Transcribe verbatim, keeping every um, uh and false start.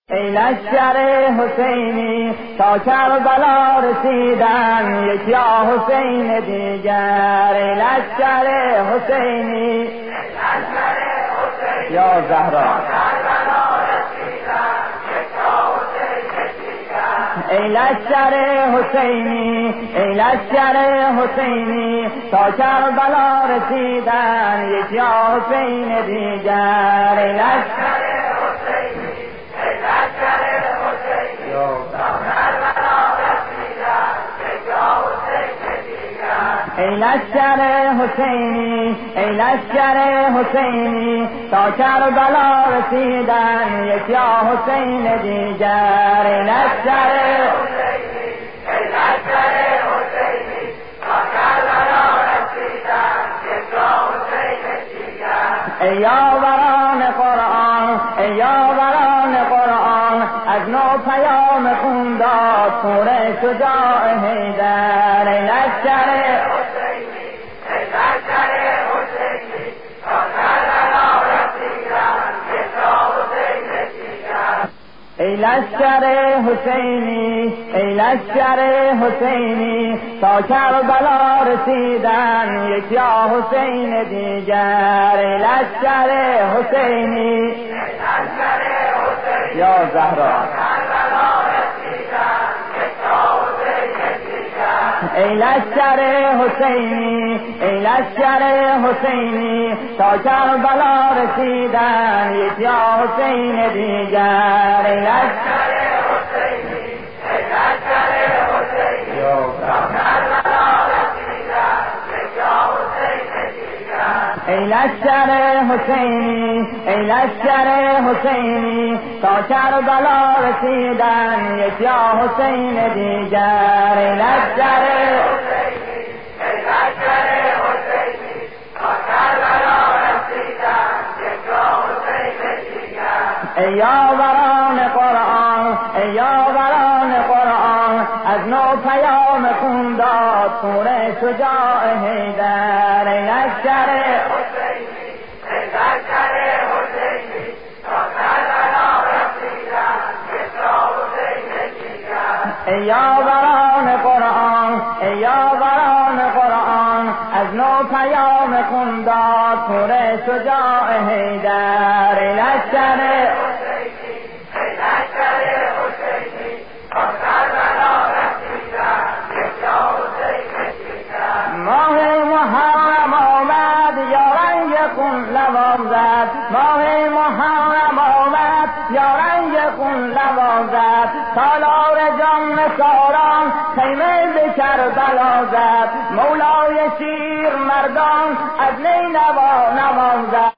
ای لشکر حسینی تا کربلا رسیدن، یک یا حسین دیگر. ای لشکر حسینی یا زهرا، ای لشکر حسینی، ای لشکر حسینی تا کربلا رسیدن، یک یا حسین دیگر. ای لشکر ای لشکر حسینی، ای لشکر حسینی تا کربلا رسیدن، یک یا حسین دیگر. ای لشکر حسینی، ای لشکر حسینی تا کربلا رسیدن، یک یا حسین دیگر. ای یاوران قرآن، ای یاوران قرآن از نو پیام خون داد پور شجاع حیدر. ای لشکر ای لشکر حسینی، ای لشکر حسینی تا کربلا رسیدن، یک یا حسین دیگر. ای لشکر حسینی یا زهرا، ای لشکر حسینی، ای لشکر حسینی تا کربلا رسیدن، یک یا حسین دیگر. ای لشکر حسینی، ای لشکر حسینی تا کربلا رسیدن، یک یا حسین دیگر. ای لشکر حسینی، ای لشکر حسینی تا کربلا رسیدن، یک یا حسین دیگر. ای لشکر حسینی، ای لشکر حسینی تا کربلا رسیدن، یک یا حسین دیگر. ای یاوران قرآن، ای یاوران قرآن از نو پیام خون داد پور شجاع حیدر. ای لشکر ای یاوران قرآن، ای یاوران قرآن از نو پیام خون داد پور شجاع حیدر. ای لشکر حسینی، ای لشکر حسینی تا کربلا رسیدن، یک یا حسین دیگر. ماه محرم آمد یا رنگ خون لبام زد، ماه محرم آمد یا رنگ خون لبام زد، تالار جان نثاران خیمه به کربلا زد، مولای شیر مردان از نینوا نوام زد.